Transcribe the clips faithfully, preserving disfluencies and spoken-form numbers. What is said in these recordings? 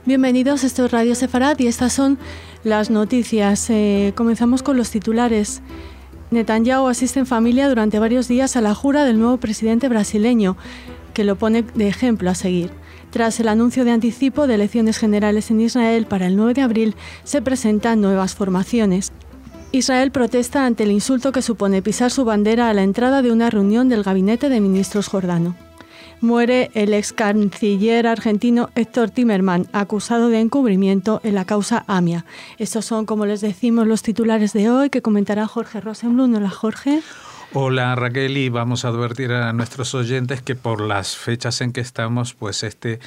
Bienvenidos, esto es Radio Sefarad y estas son las noticias. Eh, comenzamos con los titulares. Netanyahu asiste en familia durante varios días a la jura del nuevo presidente brasileño, que lo pone de ejemplo a seguir. Tras el anuncio de anticipo de elecciones generales en Israel para el nueve de abril, se presentan nuevas formaciones. Israel protesta ante el insulto que supone pisar su bandera a la entrada de una reunión del gabinete de ministros jordano. Muere el ex canciller argentino Héctor Timerman, acusado de encubrimiento en la causa AMIA. Estos son, como les decimos, los titulares de hoy que comentará Jorge Rosenblum. Hola, Jorge. Hola, Raquel, y vamos a advertir a nuestros oyentes que por las fechas en que estamos, pues este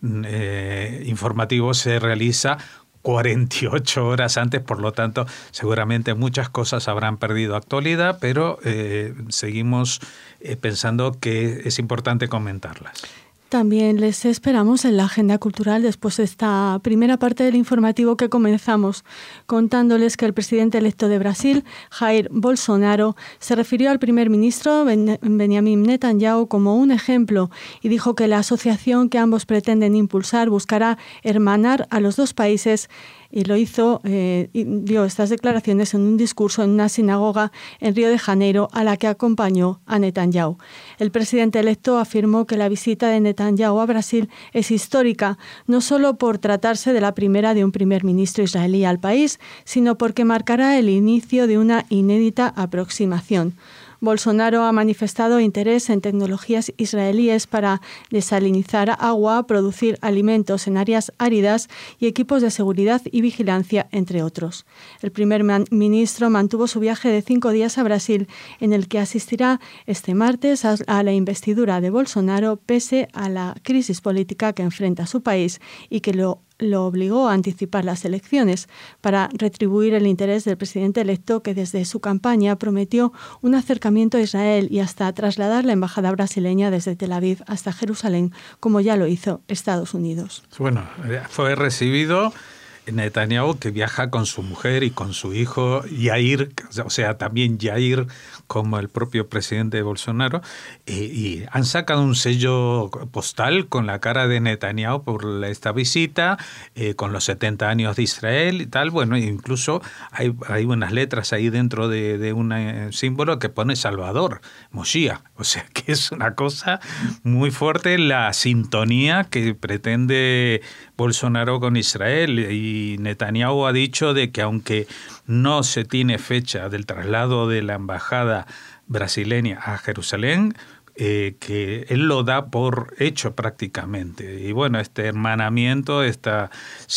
eh, informativo se realiza cuarenta y ocho horas antes, por lo tanto, seguramente muchas cosas habrán perdido actualidad, pero eh, seguimos eh, pensando que es importante comentarlas. También les esperamos en la agenda cultural después de esta primera parte del informativo que comenzamos contándoles que el presidente electo de Brasil, Jair Bolsonaro, se refirió al primer ministro Ben- Benjamin Netanyahu como un ejemplo y dijo que la asociación que ambos pretenden impulsar buscará hermanar a los dos países. Y lo hizo, eh, y dio estas declaraciones en un discurso en una sinagoga en Río de Janeiro a la que acompañó a Netanyahu. El presidente electo afirmó que la visita de Netanyahu a Brasil es histórica, no solo por tratarse de la primera de un primer ministro israelí al país, sino porque marcará el inicio de una inédita aproximación. Bolsonaro ha manifestado interés en tecnologías israelíes para desalinizar agua, producir alimentos en áreas áridas y equipos de seguridad y vigilancia, entre otros. El primer ministro mantuvo su viaje de cinco días a Brasil, en el que asistirá este martes a la investidura de Bolsonaro, pese a la crisis política que enfrenta su país y que lo lo obligó a anticipar las elecciones para retribuir el interés del presidente electo, que desde su campaña prometió un acercamiento a Israel y hasta trasladar la embajada brasileña desde Tel Aviv hasta Jerusalén, como ya lo hizo Estados Unidos. Bueno, fue recibido Netanyahu, que viaja con su mujer y con su hijo Yair, o sea, también Yair, como el propio presidente Bolsonaro, y, y han sacado un sello postal con la cara de Netanyahu por esta visita, eh, con los setenta años de Israel y tal. Bueno, incluso hay, hay unas letras ahí dentro de, de un eh, símbolo que pone Salvador, Moshiach. O sea, que es una cosa muy fuerte la sintonía que pretende Bolsonaro con Israel. Y Netanyahu ha dicho de que aunque no se tiene fecha del traslado de la embajada brasileña a Jerusalén, eh, que él lo da por hecho prácticamente. Y bueno, este hermanamiento, esta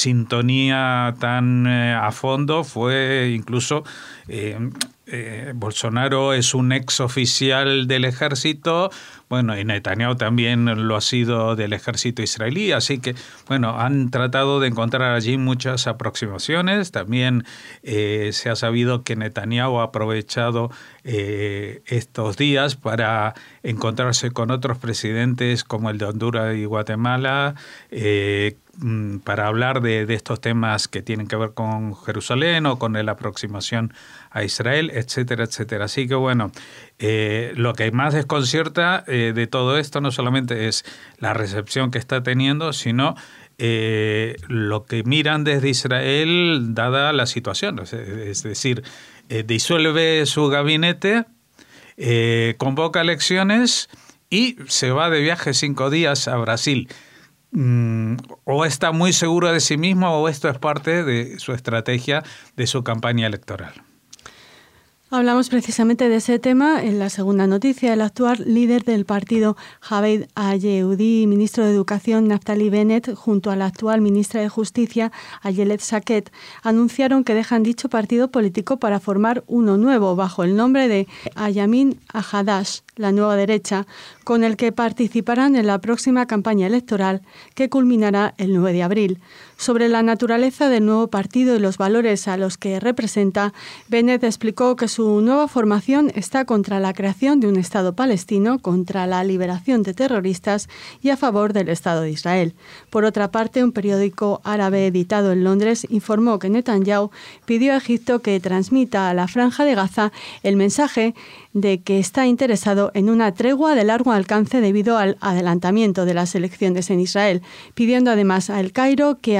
sintonía tan eh, a fondo fue incluso... Eh, Eh, Bolsonaro es un ex oficial del ejército, bueno, y Netanyahu también lo ha sido del ejército israelí, así que, bueno, han tratado de encontrar allí muchas aproximaciones. También eh, se ha sabido que Netanyahu ha aprovechado eh, estos días para encontrarse con otros presidentes como el de Honduras y Guatemala, eh, para hablar de, de estos temas que tienen que ver con Jerusalén o con la aproximación a Israel, etcétera, etcétera. Así que bueno, eh, lo que más desconcierta eh, de todo esto no solamente es la recepción que está teniendo, sino eh, lo que miran desde Israel dada la situación. Es, es decir, eh, disuelve su gabinete, eh, convoca elecciones y se va de viaje cinco días a Brasil. Mm, o está muy seguro de sí mismo o esto es parte de su estrategia, de su campaña electoral. Hablamos precisamente de ese tema en la segunda noticia. El actual líder del partido, Javed Ayehudi, y ministro de Educación, Naftali Bennett, junto a la actual ministra de Justicia, Ayelet Shaked, anunciaron que dejan dicho partido político para formar uno nuevo bajo el nombre de Ayamin Ahadash, la nueva derecha, con el que participarán en la próxima campaña electoral que culminará el nueve de abril. Sobre la naturaleza del nuevo partido y los valores a los que representa, Bennett explicó que su nueva formación está contra la creación de un Estado palestino, contra la liberación de terroristas y a favor del Estado de Israel. Por otra parte, un periódico árabe editado en Londres informó que Netanyahu pidió a Egipto que transmita a la Franja de Gaza el mensaje de que está interesado en una tregua de largo alcance debido al adelantamiento de las elecciones en Israel, pidiendo además a El Cairo que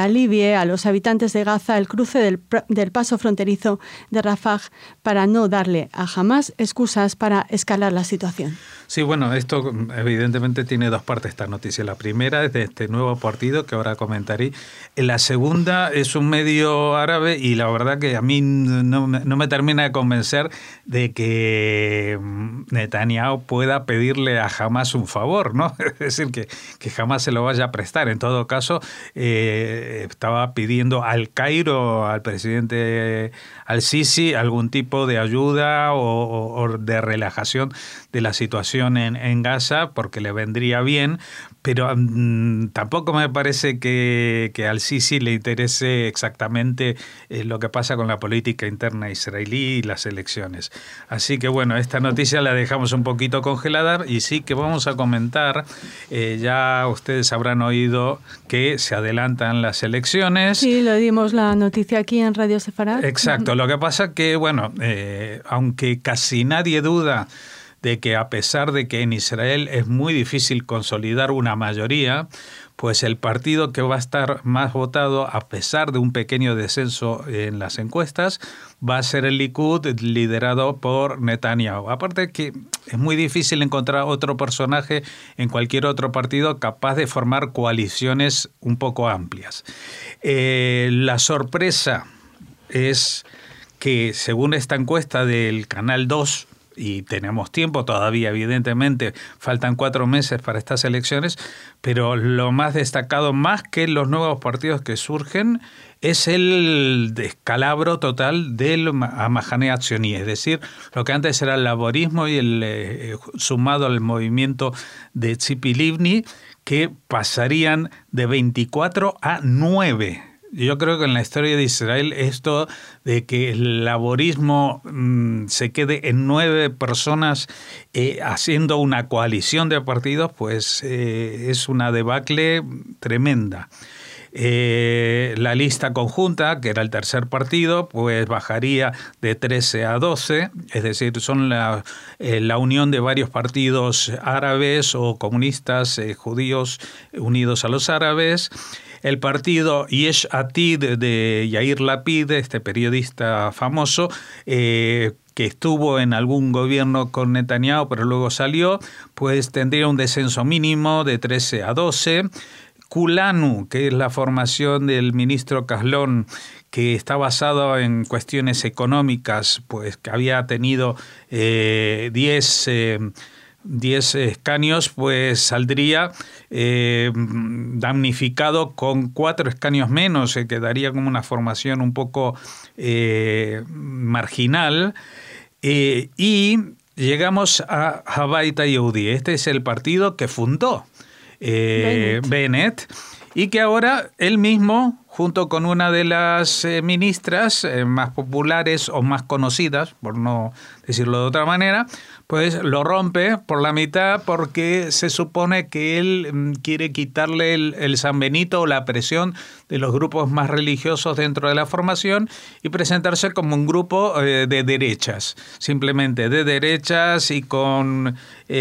alivie a los habitantes de Gaza el cruce del, del paso fronterizo de Rafah para no darle a Hamás excusas para escalar la situación. Sí, bueno, esto evidentemente tiene dos partes esta noticia. La primera es de este nuevo partido que ahora comentaré. La segunda es un medio árabe y la verdad que a mí no, no me termina de convencer de que Netanyahu pueda pedirle a Hamás un favor, ¿no? Es decir, que, que jamás se lo vaya a prestar. En todo caso, eh, estaba pidiendo al Cairo, al presidente al-Sisi, algún tipo de ayuda o, o de relajación de la situación En, en Gaza, porque le vendría bien, pero mmm, tampoco me parece que, que al Sisi le interese exactamente eh, lo que pasa con la política interna israelí y las elecciones. Así que bueno, esta noticia la dejamos un poquito congelada y sí que vamos a comentar, eh, ya ustedes habrán oído que se adelantan las elecciones. Sí, lo dimos la noticia aquí en Radio Sefarad. Exacto, lo que pasa que, bueno, eh, aunque casi nadie duda de que a pesar de que en Israel es muy difícil consolidar una mayoría, pues el partido que va a estar más votado, a pesar de un pequeño descenso en las encuestas, va a ser el Likud, liderado por Netanyahu. Aparte que es muy difícil encontrar otro personaje en cualquier otro partido capaz de formar coaliciones un poco amplias. Eh, la sorpresa es que, según esta encuesta del Canal dos, y tenemos tiempo todavía, evidentemente, faltan cuatro meses para estas elecciones, pero lo más destacado, más que los nuevos partidos que surgen, es el descalabro total del Mahane Atzioni, es decir, lo que antes era el laborismo y el eh, sumado al movimiento de Tzipi Livni, que pasarían de veinticuatro a nueve. Yo creo que en la historia de Israel esto de que el laborismo mmm, se quede en nueve personas eh, haciendo una coalición de partidos, pues eh, es una debacle tremenda. Eh, la lista conjunta, que era el tercer partido, pues bajaría de trece a doce, es decir, son la, eh, la unión de varios partidos árabes o comunistas eh, judíos unidos a los árabes. El partido Yesh Atid de Yair Lapid, este periodista famoso, eh, que estuvo en algún gobierno con Netanyahu, pero luego salió, pues tendría un descenso mínimo de trece a doce. Kulanu, que es la formación del ministro Kahlon, que está basado en cuestiones económicas, pues que había tenido eh, diez... Eh, diez escaños, pues saldría eh, damnificado con cuatro escaños menos, se quedaría como una formación un poco eh, marginal. Eh, y llegamos a Habayit Yehudi. Este es el partido que fundó eh, Bennett. Bennett y que ahora él mismo, junto con una de las eh, ministras eh, más populares o más conocidas, por no decirlo de otra manera, pues lo rompe por la mitad porque se supone que él mm, quiere quitarle el, el San Benito o la presión de los grupos más religiosos dentro de la formación y presentarse como un grupo eh, de derechas, simplemente de derechas y con,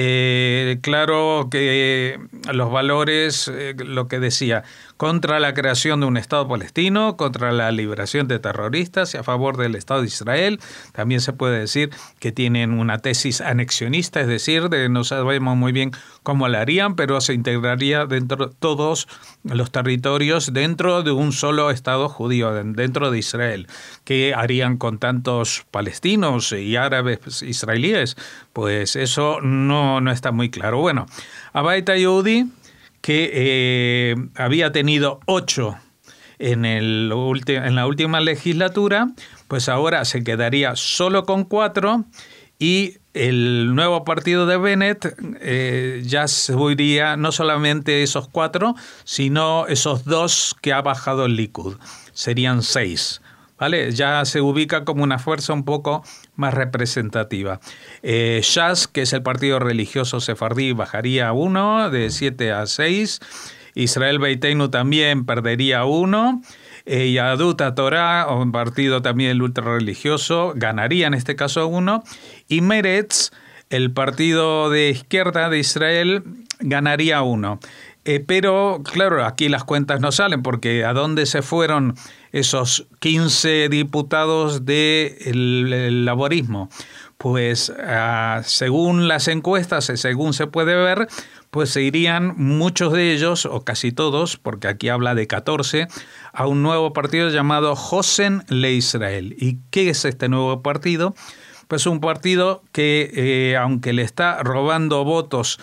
eh, claro, que los valores, eh, lo que decía, contra la creación de un Estado palestino, contra la liberación de terroristas y a favor del Estado de Israel. También se puede decir que tienen una tesis anexionista, es decir, de no sabemos muy bien cómo la harían, pero se integraría dentro de todos los territorios dentro de un solo Estado judío, dentro de Israel. ¿Qué harían con tantos palestinos y árabes israelíes? Pues eso no, no está muy claro. Bueno, Habayit Yehudi, que eh, había tenido ocho en, el, en la última legislatura, pues ahora se quedaría solo con cuatro y el nuevo partido de Bennett eh, ya subiría no solamente esos cuatro, sino esos dos que ha bajado el Likud. Serían seis. ¿Vale? Ya se ubica como una fuerza un poco más representativa. Eh, Shas, que es el partido religioso sefardí, bajaría uno, de siete a seis. Israel Beiteinu también perdería uno. Eh, Yahadut HaTorah, un partido también ultrarreligioso, ganaría en este caso uno. Y Meretz, el partido de izquierda de Israel, ganaría uno. Eh, pero, claro, aquí las cuentas no salen, porque ¿a dónde se fueron esos quince diputados del el laborismo? Pues uh, según las encuestas, según se puede ver, pues se irían muchos de ellos, o casi todos, porque aquí habla de catorce, a un nuevo partido llamado Hosen LeIsrael. ¿Y qué es este nuevo partido? Pues un partido que, eh, aunque le está robando votos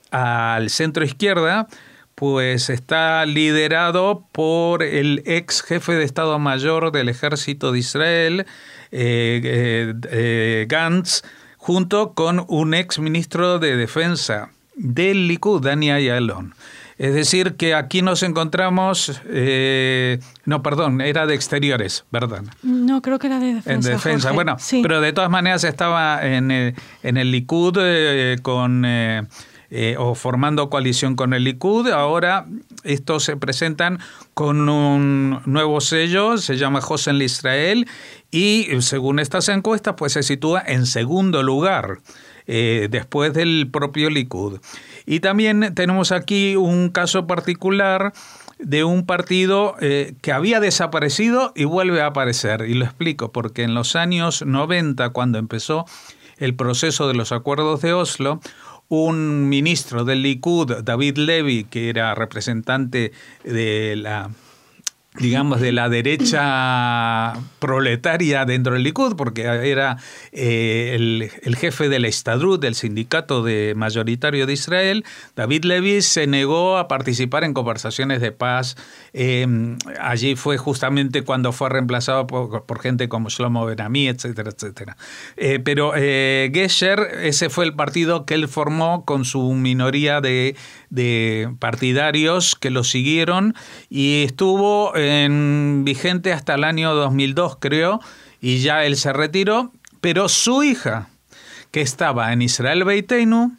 al centro izquierda, pues está liderado por el ex jefe de Estado Mayor del Ejército de Israel, eh, eh, eh, Gantz, junto con un ex ministro de Defensa del Likud, Dani Ayalon. Es decir, que aquí nos encontramos... Eh, no, perdón, era de Exteriores, ¿verdad? No, creo que era de Defensa. En Defensa, Jorge. bueno, sí. Pero de todas maneras estaba en, eh, en el Likud eh, con... Eh, Eh, o formando coalición con el Likud. Ahora estos se presentan con un nuevo sello, se llama Hosen LeIsrael, y según estas encuestas pues se sitúa en segundo lugar, eh, después del propio Likud. Y también tenemos aquí un caso particular de un partido eh, que había desaparecido y vuelve a aparecer, y lo explico, porque en los años noventa, cuando empezó el proceso de los acuerdos de Oslo, un ministro del Likud, David Levy, que era representante de la, digamos, de la derecha proletaria dentro del Likud, porque era eh, el, el jefe del Histadrut, del sindicato de mayoritario de Israel. David Levy se negó a participar en conversaciones de paz. Eh, allí fue justamente cuando fue reemplazado por, por gente como Shlomo Ben-Ami, etcétera, etcétera. Eh, pero eh, Gesher, ese fue el partido que él formó con su minoría de, de partidarios que lo siguieron, y estuvo en vigente hasta el año dos mil dos, creo, y ya él se retiró, pero su hija, que estaba en Israel Beiteinu,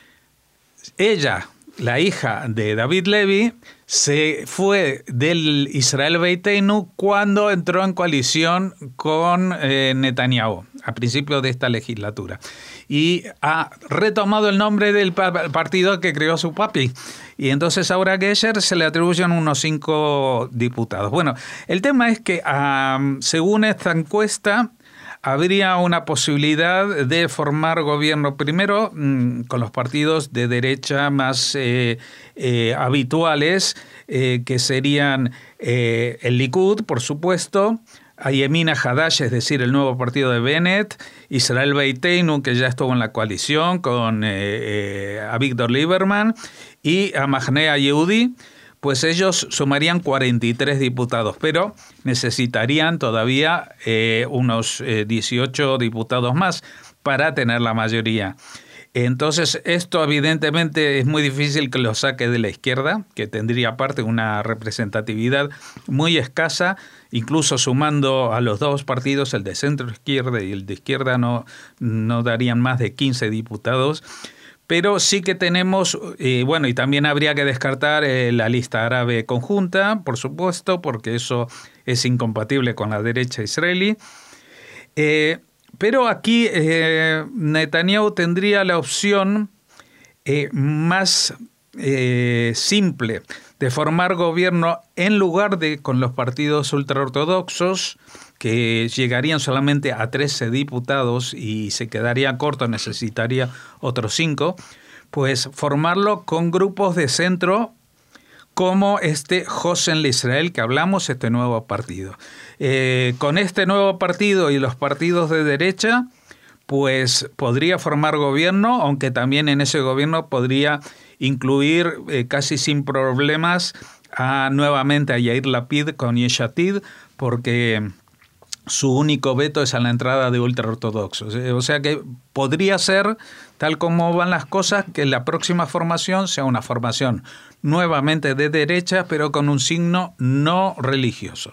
ella, la hija de David Levy, se fue del Israel Beiteinu cuando entró en coalición con eh, Netanyahu a principios de esta legislatura, y ha retomado el nombre del partido que creó su papi. Y entonces ahora a Gesher se le atribuyen unos cinco diputados. Bueno, el tema es que um, según esta encuesta habría una posibilidad de formar gobierno primero mmm, con los partidos de derecha más eh, eh, habituales, eh, que serían eh, el Likud, por supuesto, Yamina Hadash, es decir, el nuevo partido de Bennett, Israel Beiteinu, que ya estuvo en la coalición con eh, eh, Avigdor Lieberman, y Amahnea Yehudi. Pues ellos sumarían cuarenta y tres diputados, pero necesitarían todavía eh, unos eh, dieciocho diputados más para tener la mayoría. Entonces, esto evidentemente es muy difícil que lo saque de la izquierda, que tendría aparte una representatividad muy escasa, incluso sumando a los dos partidos, el de centro izquierda y el de izquierda, no, no darían más de quince diputados. Pero sí que tenemos, eh, bueno, y también habría que descartar eh, la lista árabe conjunta, por supuesto, porque eso es incompatible con la derecha israelí. Eh, pero aquí eh, Netanyahu tendría la opción eh, más eh, simple de formar gobierno en lugar de con los partidos ultraortodoxos, que llegarían solamente a trece diputados y se quedaría corto, necesitaría otros cinco, pues formarlo con grupos de centro como este Hosen LeIsrael que hablamos, este nuevo partido. Eh, con este nuevo partido y los partidos de derecha, pues podría formar gobierno, aunque también en ese gobierno podría incluir eh, casi sin problemas a, nuevamente a Yair Lapid con Yesh Atid, porque su único veto es a la entrada de ultraortodoxos. O sea que podría ser, tal como van las cosas, que la próxima formación sea una formación nuevamente de derecha, pero con un signo no religioso.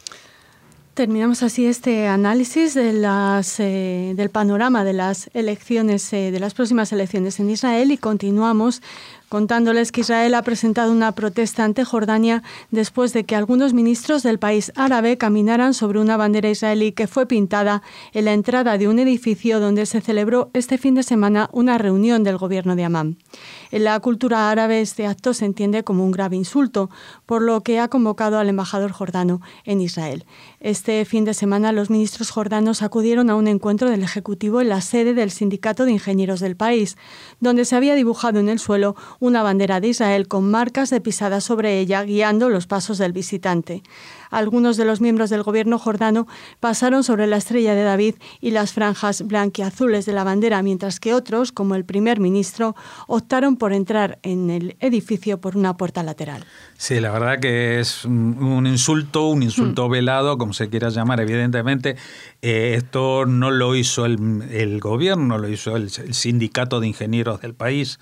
Terminamos así este análisis de las, eh, del panorama de las elecciones, eh, de las próximas elecciones en Israel, y continuamos contándoles que Israel ha presentado una protesta ante Jordania después de que algunos ministros del país árabe caminaran sobre una bandera israelí que fue pintada en la entrada de un edificio donde se celebró este fin de semana una reunión del gobierno de Amán. En la cultura árabe este acto se entiende como un grave insulto, por lo que ha convocado al embajador jordano en Israel. Este fin de semana los ministros jordanos acudieron a un encuentro del Ejecutivo en la sede del Sindicato de Ingenieros del país, donde se había dibujado en el suelo una bandera de Israel con marcas de pisada sobre ella guiando los pasos del visitante. Algunos de los miembros del gobierno jordano pasaron sobre la estrella de David y las franjas blanquiazules de la bandera, mientras que otros, como el primer ministro, optaron por entrar en el edificio por una puerta lateral. Sí, la verdad que es un insulto, un insulto mm. velado, como se quiera llamar, evidentemente. Eh, esto no lo hizo el, el gobierno, lo hizo el, el sindicato de ingenieros del país.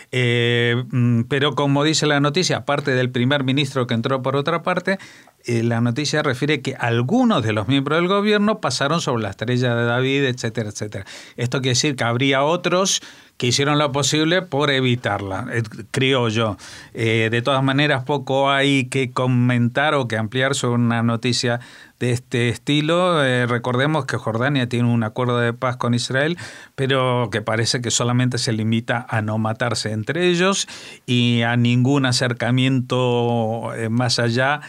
Eh, pero como dice la noticia, aparte del primer ministro que entró por otra parte, eh, la noticia refiere que algunos de los miembros del gobierno pasaron sobre la estrella de David, etcétera, etcétera. Esto quiere decir que habría otros que hicieron lo posible por evitarla, eh, creo yo. Eh, de todas maneras, poco hay que comentar o que ampliar sobre una noticia de este estilo. Eh, recordemos que Jordania tiene un acuerdo de paz con Israel, pero que parece que solamente se limita a no matarse entre ellos y a ningún acercamiento eh, más allá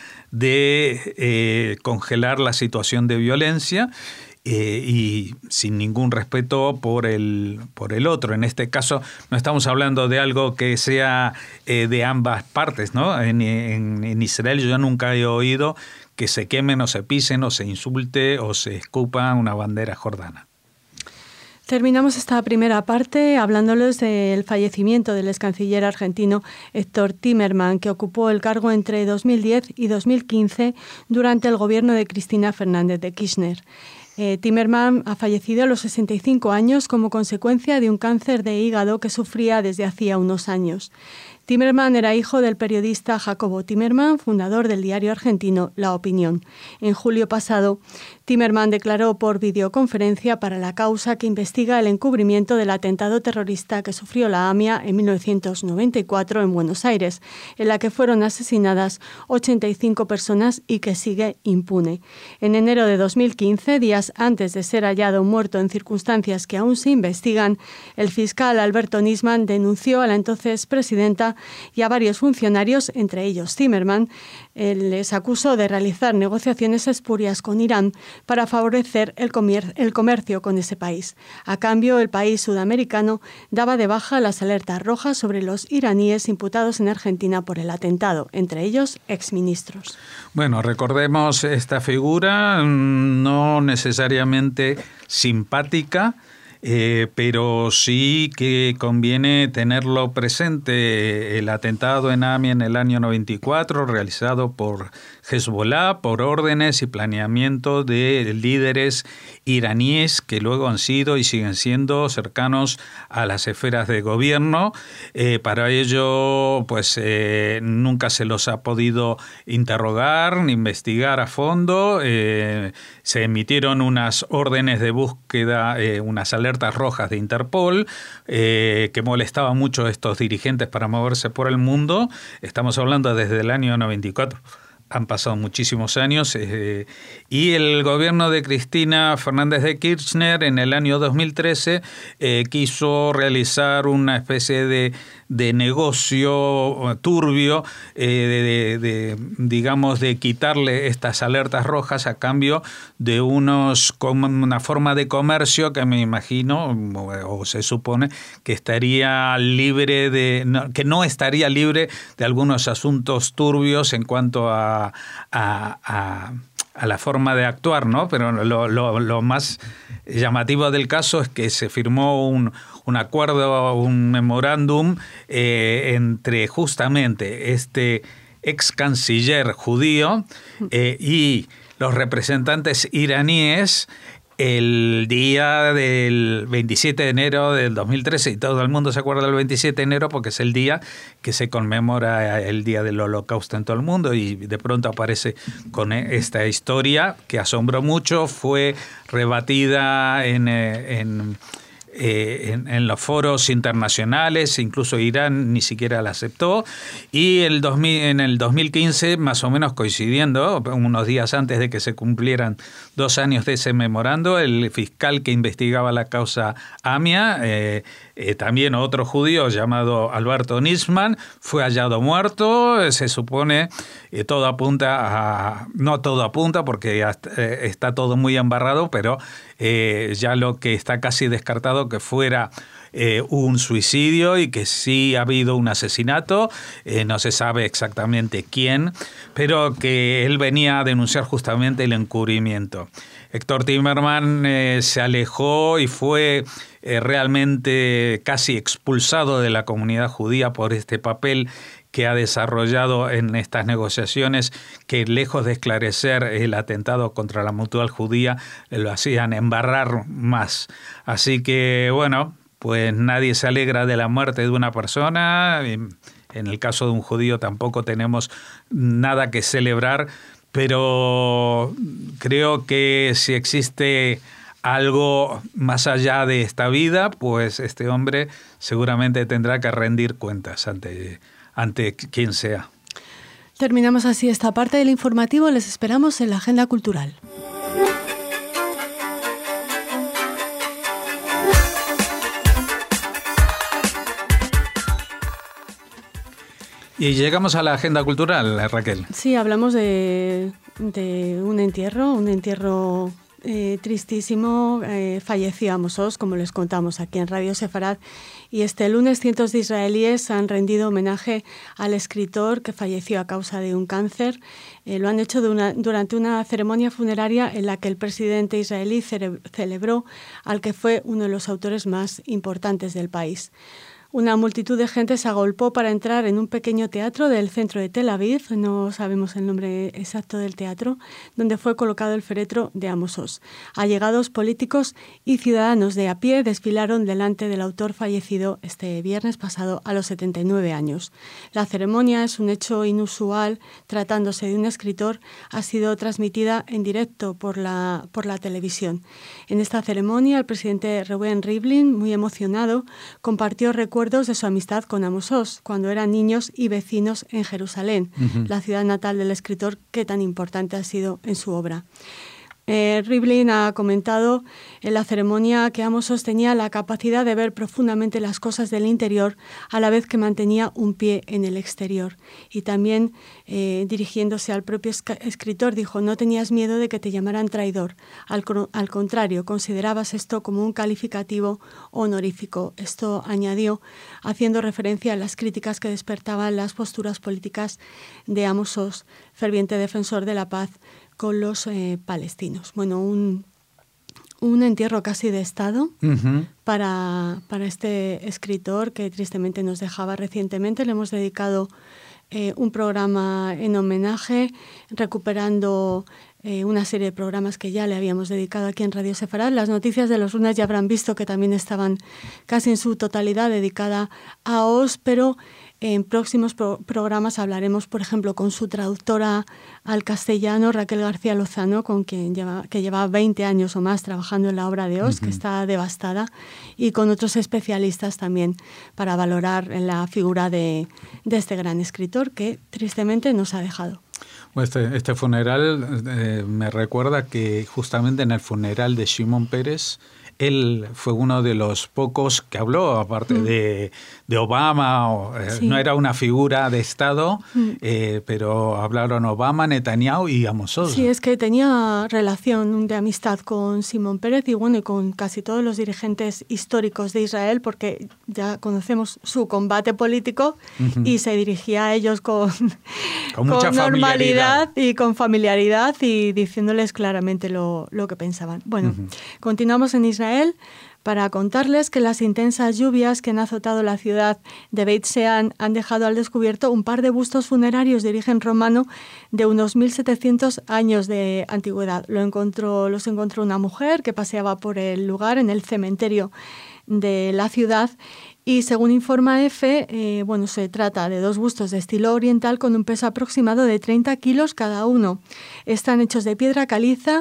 de eh, congelar la situación de violencia. Eh, y sin ningún respeto por el, por el otro. En este caso no estamos hablando de algo que sea eh, de ambas partes, ¿no? En, en, en Israel yo nunca he oído que se quemen o se pisen o se insulte o se escupa una bandera jordana. Terminamos esta primera parte hablándoles del fallecimiento del ex canciller argentino Héctor Timerman, que ocupó el cargo entre dos mil diez y dos mil quince durante el gobierno de Cristina Fernández de Kirchner. Eh, Timerman ha fallecido a los sesenta y cinco años como consecuencia de un cáncer de hígado que sufría desde hacía unos años. Timerman era hijo del periodista Jacobo Timerman, fundador del diario argentino La Opinión. En julio pasado, Timerman declaró por videoconferencia para la causa que investiga el encubrimiento del atentado terrorista que sufrió la AMIA en mil novecientos noventa y cuatro en Buenos Aires, en la que fueron asesinadas ochenta y cinco personas y que sigue impune. En enero de dos mil quince, días antes de ser hallado muerto en circunstancias que aún se investigan, el fiscal Alberto Nisman denunció a la entonces presidenta y a varios funcionarios, entre ellos Timerman. Él les acusó de realizar negociaciones espurias con Irán para favorecer el, comer- el comercio con ese país. A cambio, el país sudamericano daba de baja las alertas rojas sobre los iraníes imputados en Argentina por el atentado, entre ellos exministros. Bueno, recordemos esta figura, no necesariamente simpática, Eh, pero sí que conviene tenerlo presente. El atentado en AMIA en el año noventa y cuatro, realizado por Hezbollah, por órdenes y planeamiento de líderes iraníes que luego han sido y siguen siendo cercanos a las esferas de gobierno. Eh, para ello, pues eh, nunca se los ha podido interrogar ni investigar a fondo. Eh, se emitieron unas órdenes de búsqueda, eh, unas alertas rojas de Interpol, eh, que molestaban mucho a estos dirigentes para moverse por el mundo. Estamos hablando desde el año noventa y cuatro. Han pasado muchísimos años eh, y el gobierno de Cristina Fernández de Kirchner en el año dos mil trece eh, quiso realizar una especie de, de negocio turbio, eh, de, de, digamos, de quitarle estas alertas rojas a cambio de unos una forma de comercio que me imagino o se supone que estaría libre de no, que no estaría libre de algunos asuntos turbios en cuanto a A, a, a la forma de actuar, ¿no? Pero lo, lo, lo más llamativo del caso es que se firmó un, un acuerdo, un memorándum eh, entre justamente este ex canciller judío eh, y los representantes iraníes el día del veintisiete de enero del dos mil trece, y todo el mundo se acuerda del veintisiete de enero porque es el día que se conmemora el día del Holocausto en todo el mundo, y de pronto aparece con esta historia que asombró mucho, fue rebatida en, en eh, en, en los foros internacionales, incluso Irán ni siquiera la aceptó, y el dos mil, en el dos mil quince, más o menos coincidiendo, unos días antes de que se cumplieran dos años de ese memorando, el fiscal que investigaba la causa AMIA, eh, eh, también otro judío llamado Alberto Nisman, fue hallado muerto. Se supone, eh, todo apunta a, no todo apunta porque ya eh, está todo muy embarrado, pero eh, ya lo que está casi descartado que fuera eh, un suicidio y que sí ha habido un asesinato, eh, no se sabe exactamente quién, pero que él venía a denunciar justamente el encubrimiento. Héctor Timerman eh, se alejó y fue eh, realmente casi expulsado de la comunidad judía por este papel que ha desarrollado en estas negociaciones, que lejos de esclarecer el atentado contra la Mutual Judía, lo hacían embarrar más. Así que, bueno, pues nadie se alegra de la muerte de una persona. En el caso de un judío tampoco tenemos nada que celebrar, pero creo que si existe algo más allá de esta vida, pues este hombre seguramente tendrá que rendir cuentas ante, ante quien sea. Terminamos así esta parte del informativo. Les esperamos en la agenda cultural. Y llegamos a la agenda cultural, Raquel. Sí, hablamos de, de un entierro, un entierro eh, tristísimo. Eh, falleció Amos Oz, como les contamos aquí en Radio Sefarad. Y este lunes cientos de israelíes han rendido homenaje al escritor que falleció a causa de un cáncer. Eh, lo han hecho de una, durante una ceremonia funeraria en la que el presidente israelí cere- celebró al que fue uno de los autores más importantes del país. Una multitud de gente se agolpó para entrar en un pequeño teatro del centro de Tel Aviv, no sabemos el nombre exacto del teatro, donde fue colocado el féretro de Amos Oz. Allegados políticos y ciudadanos de a pie desfilaron delante del autor fallecido este viernes pasado a los setenta y nueve años. La ceremonia es un hecho inusual, tratándose de un escritor, ha sido transmitida en directo por la, por la televisión. En esta ceremonia, el presidente Reuven Rivlin, muy emocionado, compartió recuerdos de su amistad con Amos Oz cuando eran niños y vecinos en Jerusalén, uh-huh. la ciudad natal del escritor que tan importante ha sido en su obra. Eh, Rivlin ha comentado en la ceremonia que Amos Oz tenía la capacidad de ver profundamente las cosas del interior a la vez que mantenía un pie en el exterior. Y también, eh, dirigiéndose al propio escritor, dijo: no tenías miedo de que te llamaran traidor. Al, al contrario, considerabas esto como un calificativo honorífico. Esto añadió, haciendo referencia a las críticas que despertaban las posturas políticas de Amos Oz, ferviente defensor de la paz con los eh, palestinos. Bueno, un, un entierro casi de Estado uh-huh. para, para este escritor que tristemente nos dejaba recientemente. Le hemos dedicado eh, un programa en homenaje, recuperando eh, una serie de programas que ya le habíamos dedicado aquí en Radio Sefarad. Las noticias de los lunes ya habrán visto que también estaban casi en su totalidad dedicada a Oz, pero en próximos pro- programas hablaremos, por ejemplo, con su traductora al castellano, Raquel García Lozano, con quien lleva, que lleva veinte años o más trabajando en la obra de Oz, uh-huh. que está devastada, y con otros especialistas también para valorar la figura de, de este gran escritor que tristemente nos ha dejado. Este, este funeral eh, me recuerda que justamente en el funeral de Shimon Peres, él fue uno de los pocos que habló, aparte mm. de, de Obama. O, eh, sí. No era una figura de Estado, mm. eh, pero hablaron Obama, Netanyahu y Amos Oz. Sí, es que tenía relación de amistad con Shimon Peres y, bueno, y con casi todos los dirigentes históricos de Israel, porque ya conocemos su combate político uh-huh. y se dirigía a ellos con, con, mucha con normalidad y con familiaridad y diciéndoles claramente lo, lo que pensaban. Bueno, uh-huh. continuamos en Israel para contarles que las intensas lluvias que han azotado la ciudad de Beit Shean han dejado al descubierto un par de bustos funerarios de origen romano de unos mil setecientos años de antigüedad. Lo encontró, los encontró una mujer que paseaba por el lugar en el cementerio de la ciudad. Y según informa EFE, eh, bueno, se trata de dos bustos de estilo oriental con un peso aproximado de treinta kilos cada uno. Están hechos de piedra caliza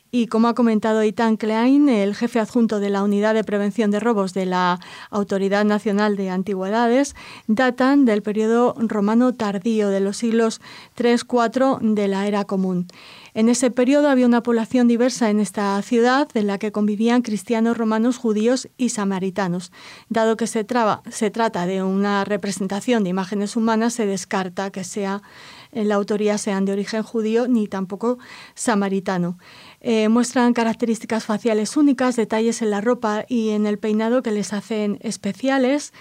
y, como ha comentado Eitan Klein, el jefe adjunto de la Unidad de Prevención de Robos de la Autoridad Nacional de Antigüedades, datan del periodo romano tardío de los siglos tres cuatro de la Era Común. En ese periodo había una población diversa en esta ciudad en la que convivían cristianos, romanos, judíos y samaritanos. Dado que se, traba, se trata de una representación de imágenes humanas, se descarta que sea, en la autoría sean de origen judío ni tampoco samaritano. Eh, muestran características faciales únicas, detalles en la ropa y en el peinado que les hacen especiales,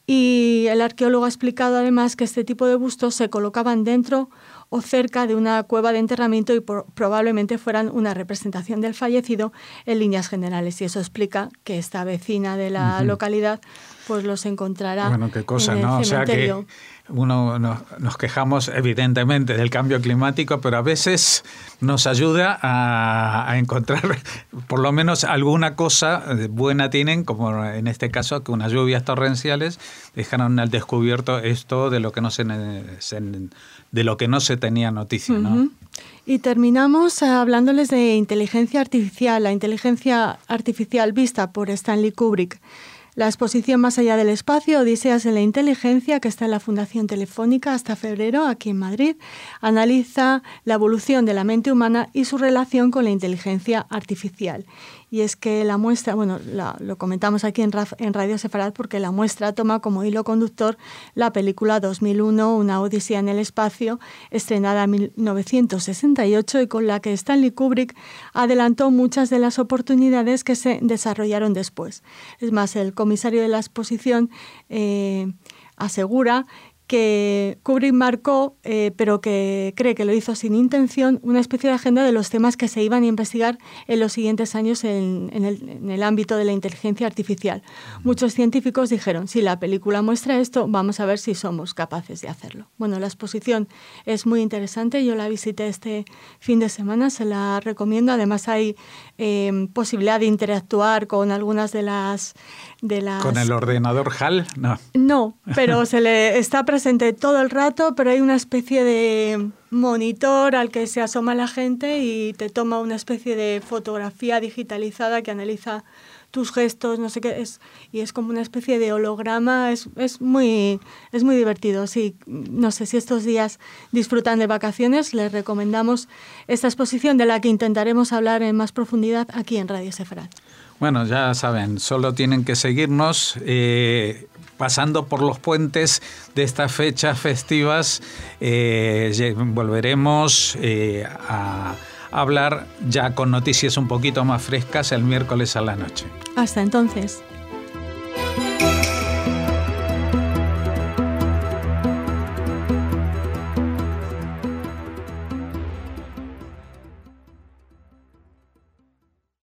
y el arqueólogo ha explicado además que este tipo de bustos se colocaban dentro o cerca de una cueva de enterramiento y por, probablemente fueran una representación del fallecido en líneas generales, y eso explica que esta vecina de la uh-huh. localidad pues los encontrará bueno, qué cosa, en el ¿no? cementerio. O sea que uno nos, nos quejamos evidentemente del cambio climático, pero a veces nos ayuda a, a encontrar por lo menos alguna cosa buena tienen, como en este caso que unas lluvias torrenciales dejaron al descubierto esto de lo que no se, se de lo que no se tenía noticia, ¿no? Uh-huh. Y terminamos hablándoles de inteligencia artificial, la inteligencia artificial vista por Stanley Kubrick. La exposición Más allá del espacio, Odiseas en la inteligencia, que está en la Fundación Telefónica hasta febrero, aquí en Madrid, analiza la evolución de la mente humana y su relación con la inteligencia artificial. Y es que la muestra, bueno, la, lo comentamos aquí en, Raf, en Radio Sefarad, porque la muestra toma como hilo conductor la película dos mil uno, Una odisea en el espacio, estrenada en mil novecientos sesenta y ocho y con la que Stanley Kubrick adelantó muchas de las oportunidades que se desarrollaron después. Es más, el comisario de la exposición eh, asegura que Kubrick marcó, eh, pero que cree que lo hizo sin intención, una especie de agenda de los temas que se iban a investigar en los siguientes años en, en, el, en el ámbito de la inteligencia artificial. Muchos científicos dijeron, si la película muestra esto, vamos a ver si somos capaces de hacerlo. Bueno, la exposición es muy interesante, yo la visité este fin de semana, se la recomiendo. Además hay eh, posibilidad de interactuar con algunas de las... De las... ¿Con el ordenador H A L? No. No, pero se le está presente todo el rato, pero hay una especie de monitor al que se asoma la gente y te toma una especie de fotografía digitalizada que analiza tus gestos, no sé qué es, y es como una especie de holograma. Es, es muy es muy divertido. Sí, no sé si estos días disfrutan de vacaciones, les recomendamos esta exposición de la que intentaremos hablar en más profundidad aquí en Radio Sefarad. Bueno, ya saben, solo tienen que seguirnos eh, pasando por los puentes de estas fechas festivas. Eh, volveremos eh, a hablar ya con noticias un poquito más frescas el miércoles a la noche. Hasta entonces.